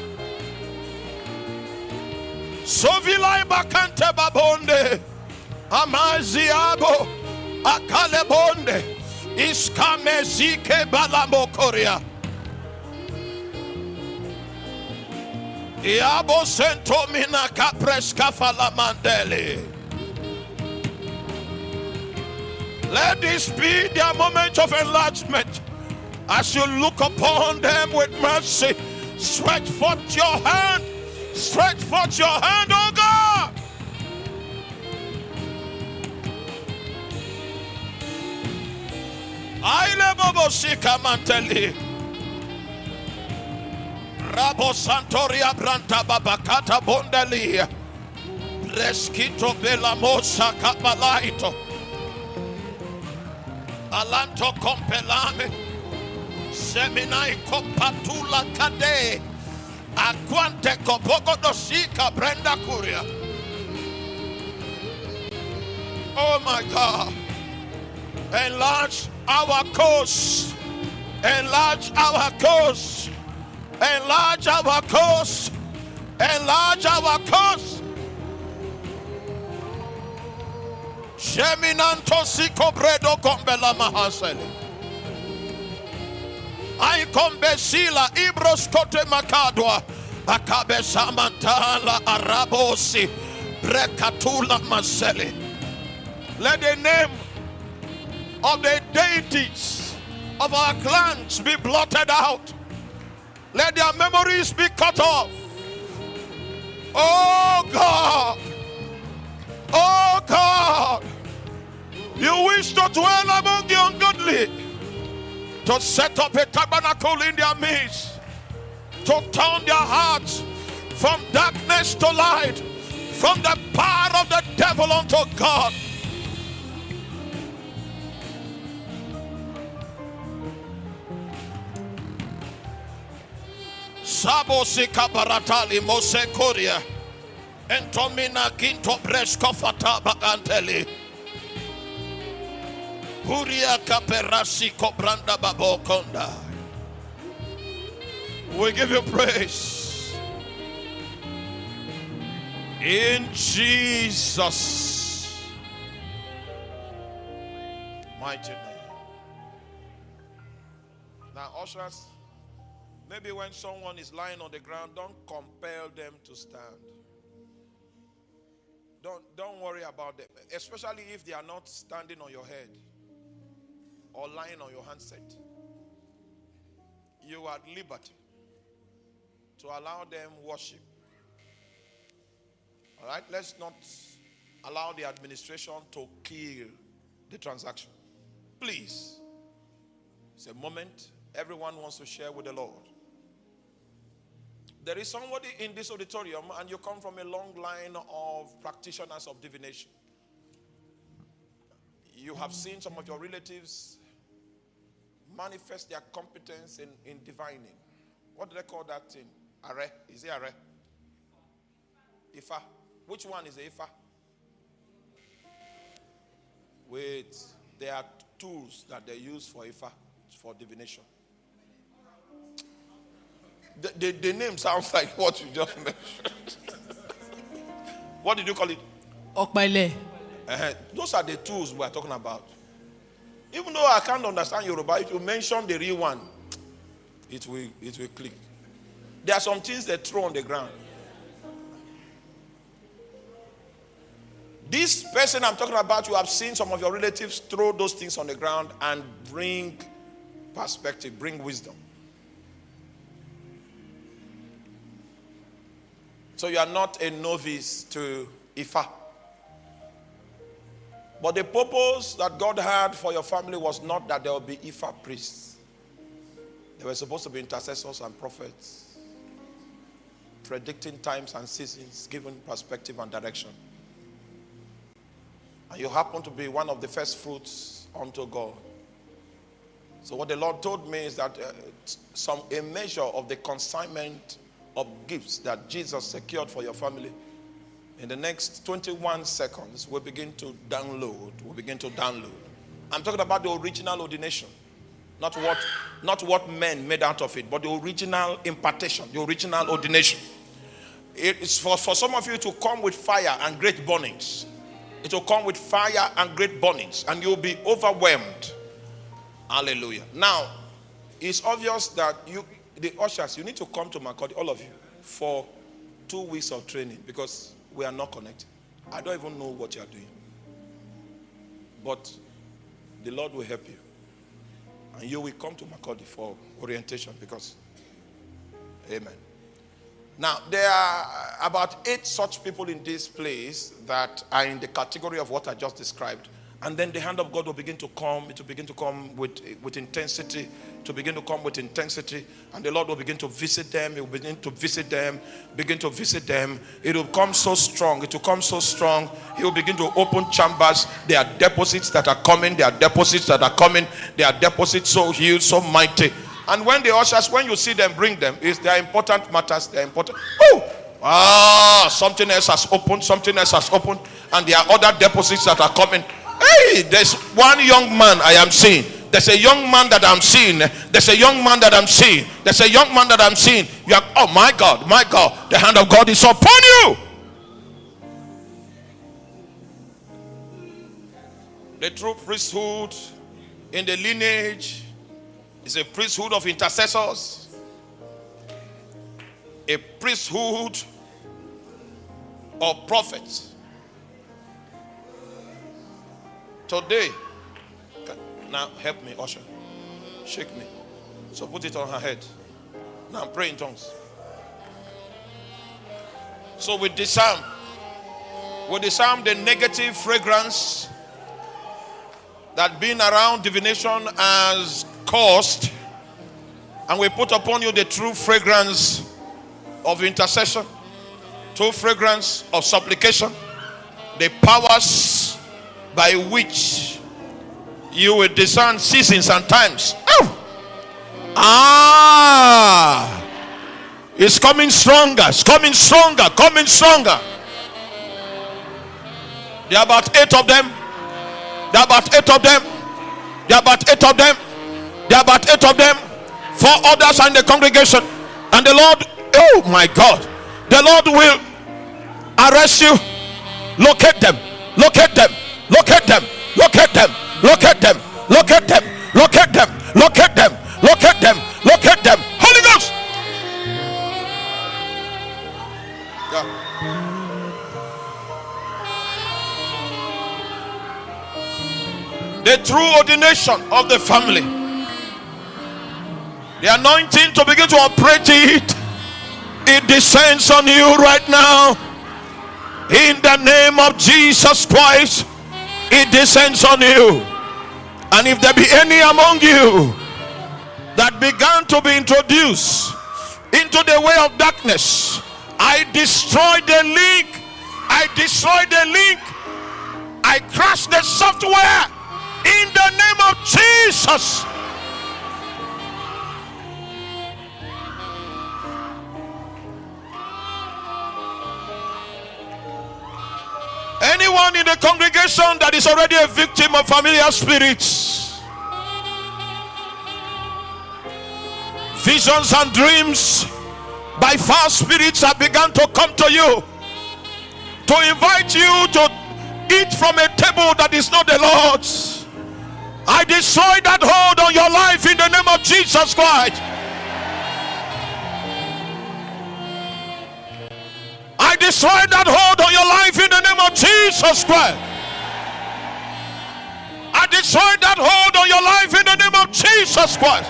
Sovilai bakante babonde, amaziabo, akalebonde, iskamezike balamokoria. Iabo sentomina kapreska falamandele. Let this be their moment of enlargement. As you look upon them with mercy, stretch forth your hand. Stretch forth your hand, oh God. Aile bobo sika manteli. Rabo Santoria Branta Babakata Bondalia. Reskito Bela Mosa Kapalaito. Alanto Compelame. Seminai Kopatula Kade. Aquante Kopogo Dosika Brenda Kuria. Oh my God. Enlarge our coast. Enlarge our coast. Enlarge our coast. Enlarge our coast. Sheminanto Siko Bredo Kombela Mahasele. I combesila Ibros Kote Makadwa. Akabe Samantala Arabosi. Brekatula Maseli. Let the name of the deities of our clans be blotted out. Let their memories be cut off. Oh God. Oh God. You wish to dwell among the ungodly, to set up a tabernacle in their midst, to turn their hearts from darkness to light, from the power of the devil unto God. Sabo sika baratali mose koria entomina kinto presko fata baganteli huria kaperasi kobranda babokonda. We give you praise in Jesus' mighty name. Now ushers, maybe when someone is lying on the ground, don't compel them to stand. Don't, don't worry about them, especially if they are not standing on your head or lying on your handset. You are at liberty to allow them worship. All right, let's not allow the administration to kill the transaction. Please. It's a moment everyone wants to share with the Lord. There is somebody in this auditorium and you come from a long line of practitioners of divination. You have seen some of your relatives manifest their competence in, in divining. What do they call that thing? Are? Is it Are? Ifa. Which one is Ifa? Wait. There are tools that they use for Ifa, for divination. The, the, the name sounds like what you just mentioned. What did you call it? Okbaile. Uh-huh. Those are the tools we are talking about. Even though I can't understand Yoruba, if you mention the real one, it will it will click. There are some things they throw on the ground. This person I'm talking about, you have seen some of your relatives throw those things on the ground and bring perspective, bring wisdom. So you are not a novice to Ifa. But the purpose that God had for your family was not that there will be Ifa priests. They were supposed to be intercessors and prophets, predicting times and seasons, giving perspective and direction. And you happen to be one of the first fruits unto God. So what the Lord told me is that uh, some a measure of the consignment of gifts that Jesus secured for your family, in the next twenty-one seconds, we'll begin to download. We'll begin to download. I'm talking about the original ordination. Not what, not what men made out of it, but the original impartation, the original ordination. It's for, for some of you to come with fire and great burnings. It will come with fire and great burnings, and you'll be overwhelmed. Hallelujah. Now, it's obvious that you, the ushers, you need to come to Makurdi, all of you, for two weeks of training, because we are not connected. I don't even know what you are doing. But the Lord will help you. And you will come to Makurdi for orientation, because, amen. Now, there are about eight such people in this place that are in the category of what I just described. And then the hand of God will begin to come, it will begin to come with, with intensity, to begin to come with intensity. And the Lord will begin to visit them, He will begin to visit them, begin to visit them. It will come so strong, it will come so strong. He will begin to open chambers. There are deposits that are coming, there are deposits that are coming, there are deposits so huge, so mighty. And when the ushers, when you see them, bring them, is there are important matters, they are important. Oh! Ah, something else has opened, something else has opened, and there are other deposits that are coming. Hey, there's one young man I am seeing. There's a young man that I'm seeing. There's a young man that I'm seeing. There's a young man that I'm seeing. You are, oh my God, my God, the hand of God is upon you. The true priesthood in the lineage is a priesthood of intercessors, a priesthood of prophets. Today, now help me, usher. Shake me. So put it on her head. Now pray in tongues. So we disarm. We disarm the negative fragrance that being around divination has caused. And we put upon you the true fragrance of intercession. True fragrance of supplication. The powers by which you will discern seasons and times. Oh! Ah! It's coming stronger. It's coming stronger. Coming stronger. There are about eight of them. There are about eight of them. There are about eight of them. There are about eight of them. Four others are in the congregation. And the Lord, oh my God, the Lord will arrest you. Locate them. Locate them. Locate them. Locate them. Locate them. Locate them. Locate them. Locate them. Locate them. Locate them. Holy Ghost. Yeah. The true ordination of the family. The anointing to begin to operate it. It descends on you right now. In the name of Jesus Christ. It descends on you. And if there be any among you that began to be introduced into the way of darkness, I destroy the link. I destroy the link. I crash the software in the name of Jesus. Anyone in the congregation that is already a victim of familiar spirits, visions and dreams by foul spirits have begun to come to you to invite you to eat from a table that is not the Lord's. I destroy that hold on your life in the name of Jesus Christ. destroy that hold on your life in the name of Jesus Christ. I destroy that hold on your life in the name of Jesus Christ.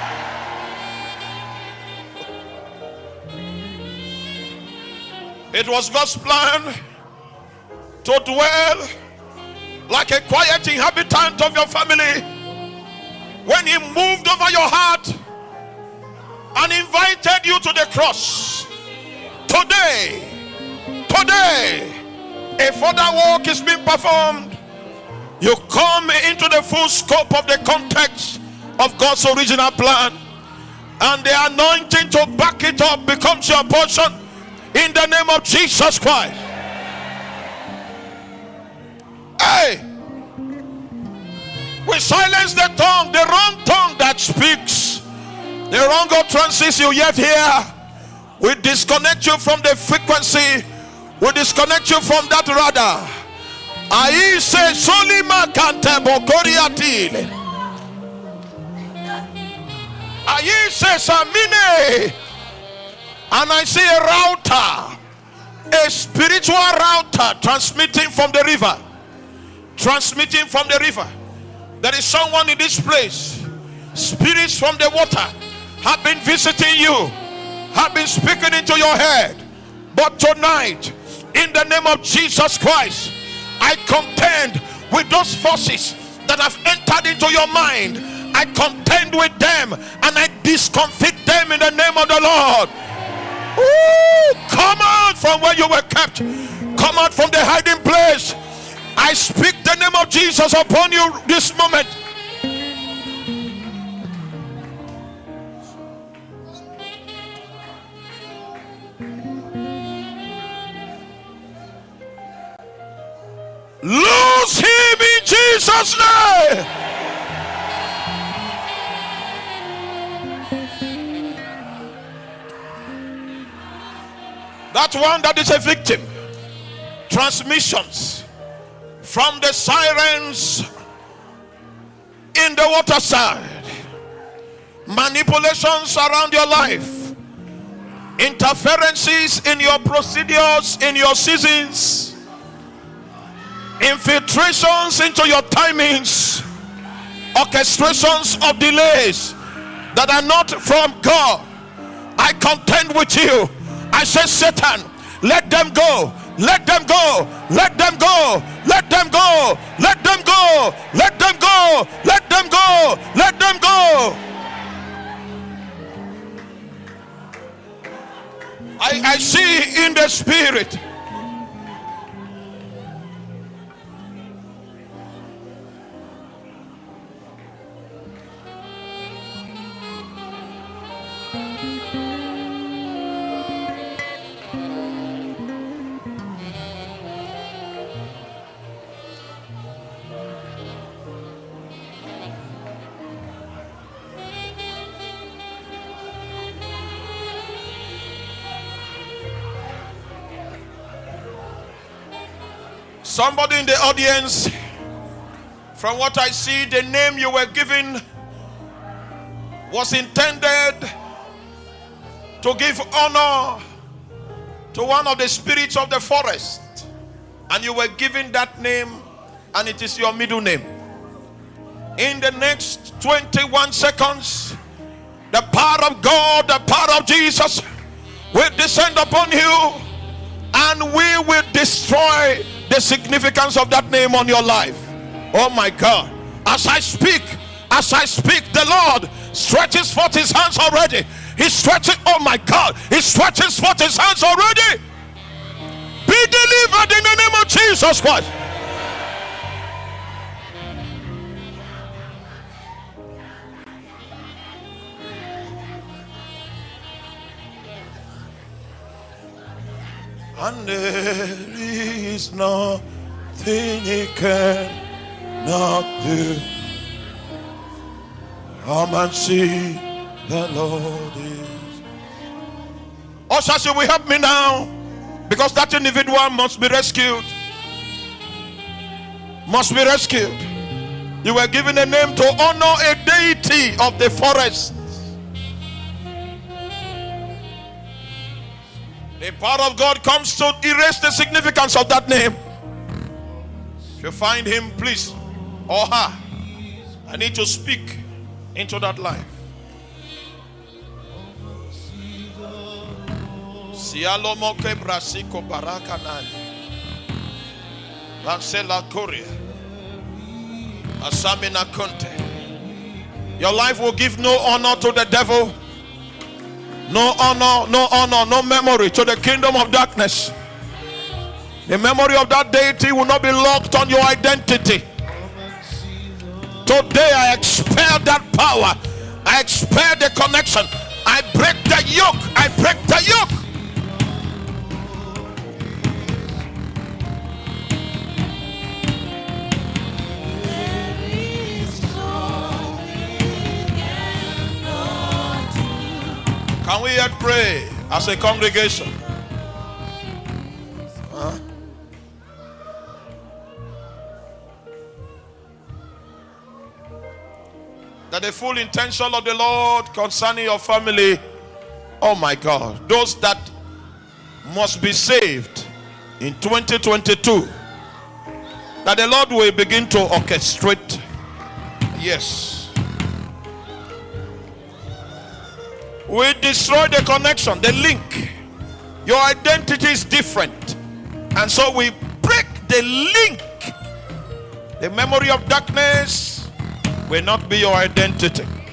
It was God's plan to dwell like a quiet inhabitant of your family when he moved over your heart and invited you to the cross. Today, today, a further work is being performed. You come into the full scope of the context of God's original plan, and the anointing to back it up becomes your portion in the name of Jesus Christ. Hey, we silence the tongue, the wrong tongue that speaks, the wrong utterances you yet hear. We disconnect you from the frequency. We disconnect you from that radar. I say Solima Kante Bokoriatile. I say Samine. And I see a router, a spiritual router transmitting from the river. Transmitting from the river. There is someone in this place. Spirits from the water have been visiting you, have been speaking into your head. But tonight, in the name of Jesus Christ, I contend with those forces that have entered into your mind. I contend with them and I discomfit them in the name of the Lord. Ooh, come out from where you were kept. Come out from the hiding place. I speak the name of Jesus upon you this moment. Lose him in Jesus' name. That one that is a victim. Transmissions from the sirens in the water side. Manipulations around your life. Interferences in your procedures, in your seasons. Infiltrations into your timings. Orchestrations of delays that are not from God. I contend with you. I say, Satan, let them go. Let them go. Let them go. Let them go. Let them go. Let them go. Let them go. Let them go. I, I see in the spirit. Somebody in the audience, from what I see, the name you were given was intended to give honor to one of the spirits of the forest. And you were given that name, and it is your middle name. In the next twenty-one seconds, the power of God, the power of Jesus will descend upon you, and we will destroy the significance of that name on your life. Oh my God. As I speak, as I speak, the Lord stretches forth his hands already. He stretches, oh my God, he stretches forth his hands already. Be delivered in the name of Jesus Christ. And there is nothing he cannot do. Come and see the Lord is. Ushers, you will help me now, because that individual must be rescued. Must be rescued. You were given a name to honor a deity of the forest. The power of God comes to erase the significance of that name. If you find him, please, or her, I need to speak into that life. Sialomoke brasiko barakanani. Vansela Korea. Asamina Conte. Your life will give no honor to the devil. No honor, no honor, no memory to the kingdom of darkness. The memory of that deity will not be locked on your identity. Today I expel that power. I expel the connection. I break the yoke. I break the yoke. Can we yet pray as a congregation? Huh? That the full intention of the Lord concerning your family, oh my God, those that must be saved in twenty twenty-two, that the Lord will begin to orchestrate. Yes. We destroy the connection, the link. Your identity is different, and so we break the link. The memory of darkness will not be your identity.